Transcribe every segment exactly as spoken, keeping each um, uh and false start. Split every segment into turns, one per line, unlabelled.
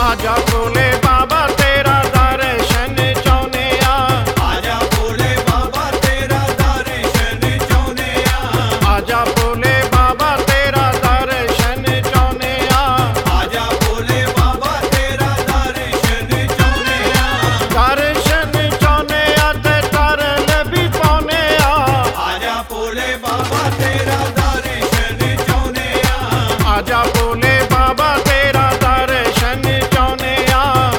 आजा भोले बाबा तेरा दर्शन चाहुने आ।
आजा भोले बाबा तेरा दर्शन चाहुने आ।
आजा भोले बाबा तेरा दर्शन चाहुने आ।
आजा भोले बाबा तेरा दर्शन चाहुने आ।
दर्शन चाहुने आ ते तरन भी पाउने आ।
आजा भोले बाबा तेरा दर्शन चाहुने आ।
आजा भोले बाबा तेरा दर्शन चाहुने आ।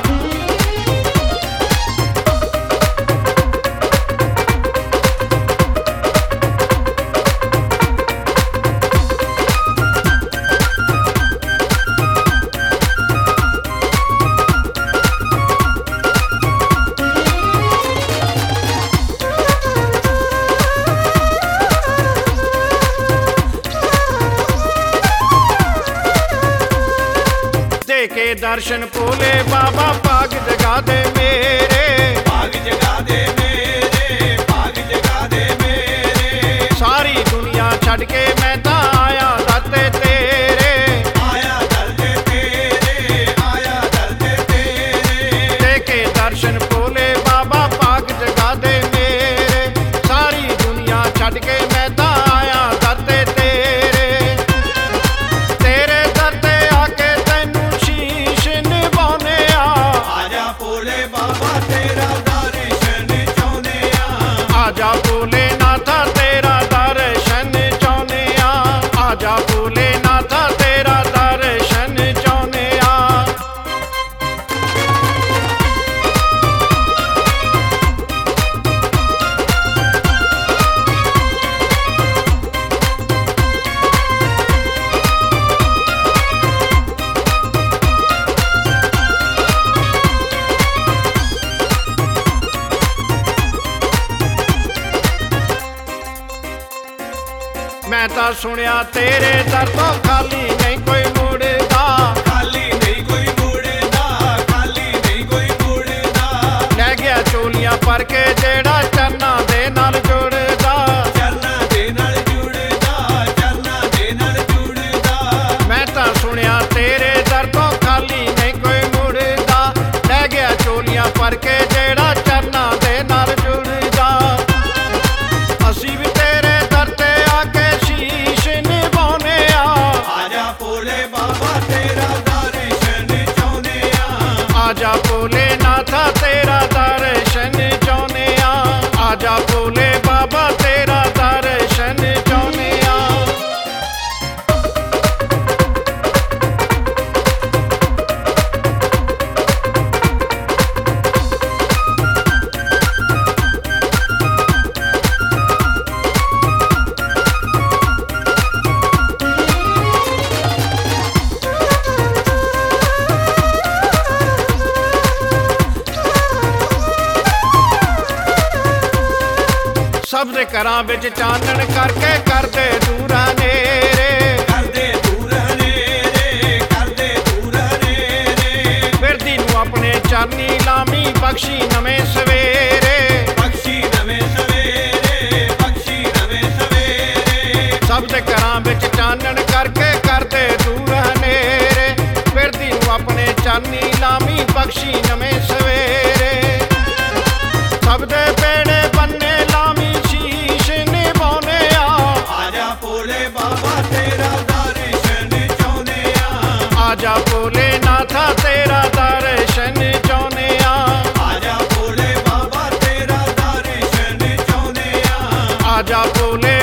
के दर्शन भोले बाबा भाग जगा दे मेरे।
भाग जगा दे मेरे, भाग जगा दे मेरे।
सारी दुनिया छड़ के मैं तां आया दाते तेरे।
आया दर्द तेरे, आया दर्द तेरे।
दे के दर्शन भोले बाबा भाग जगा दे मेरे। सारी दुनिया छड़ के मैं तां आया दाते तेरे। तेरे दर ते आके तैनू शीश निभाउने आ।
आजा भोले बाबा तेरा दर्शन चाहुने आ।
आजा भोले नाथा तेरा दर्शन चाहुने आ। आजा भोले नाथा तेरा दर्शन चाहुने आ। मैं तां सुनिया तेरे दर तो खाली नहीं कोई मुड़दा।
खाली नहीं कोई मुड़दा, खाली नहीं कोई मुड़दा।
लै गया चोलियां पर के जेड़ा चरना दे नाल जुड़दा।
चरना दे नाल जुड़दा, चरना दे नाल जुड़दा।
मैं तां सुनिया तेरे दर तो खाली नहीं कोई मुड़दा। लै गया चोलियां पर के जेड़ा चरना दे नाल जुड़दा। असी भी तेरे दर ते आके शीश निभाउने आ।
आजा भोले बाबा तेरा दर्शन चाहुने आ।
आजा भोले नाथा तेरा दर्शन चाहुने आ। आजा भोले बाबा तेरा दर्शन चाहुने आ। सब दे घरां विच चानण करके करदे दूरां नेरे।
करदे दूर हनेरे, करदे दूर हनेरे।
फिरदी नूं अपने चरनी लामी बख्शी नवें सवेरे।
पक्षी नवें सवेरे, पक्षी नवें सवेरे।
सब दे घरां विच चानण करके करदे दूरां नेरे। फिरदी नूं अपने चरनी लामी बख्शी नवें सवेरे। सब दे बेड़े बन्ने लामी शीश निभाउने आ।
आजा भोले बाबा तेरा दर्शन चाहुने आ।
आजा भोले नाथा तेरा दर्शन चाहुने आ।
आजा भोले बाबा तेरा दर्शन चाहुने आ।
आजा भोले